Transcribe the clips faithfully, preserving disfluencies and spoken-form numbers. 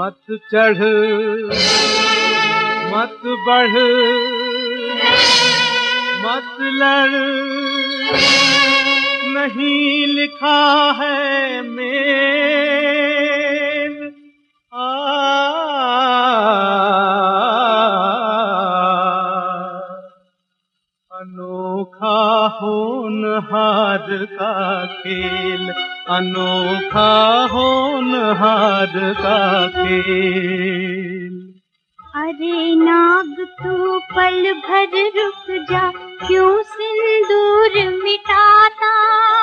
मत चढ़ मत बढ़ मत लड़, नहीं लिखा है मेल। आ अनोखा होनहार का खेल, अनोखा होनहार का खेल। अरे नाग तू पल भर रुक जा, क्यों सिंदूर मिटाता,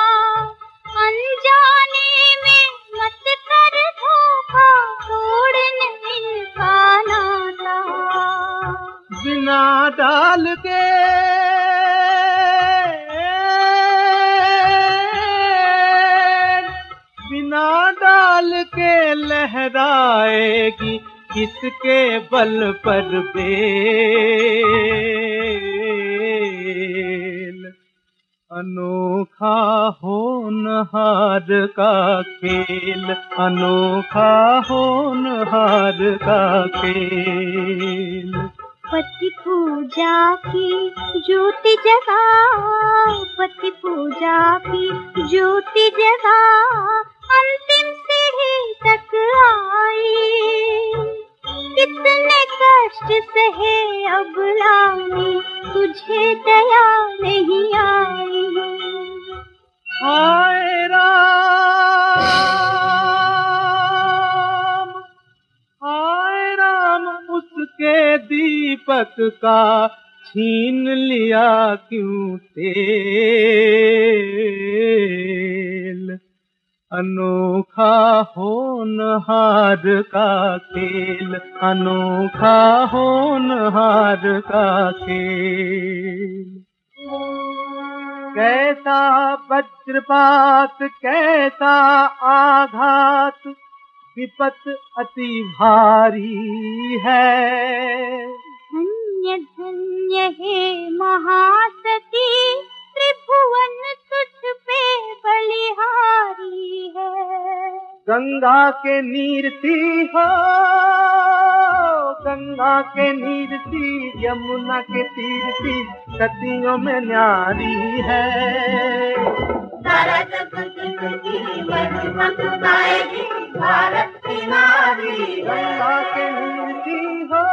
अनजाने में मत कर धोखा, तोड़ नहीं का नाता। बिना डाल के बिना डाल के लहराएगी, किसके बल पर बेल। अनोखा होनहार का खेल, अनोखा होनहार का खेल। पति पूजा की ज्योति जगा, पति पूजा की ज्योति जगा, अंतिम सीढ़ी तक आई। कितने कष्ट सहे अब लानी, तुझे दया नहीं आई। हाय राम, हाय राम, उसके दीपक का छीन लिया क्यों तेल। अनोखा होनहार का खेल, अनोखा होनहार का खेल। कैसा वज्रपात, कैसा आघात, विपत अति भारी है। धन्य धन्य हे महासती, त्रिभुवन तुझ पे बलिहारी है। गंगा के नीर सी हो, गंगा के नीर सी, यमुना के तीर सी, सतियों में न्यारी है। भारत की नारी, गंगा के नीर सी हो,